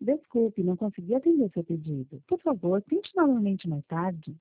Desculpe, não consegui atender seu pedido. Por favor, tente novamente mais tarde.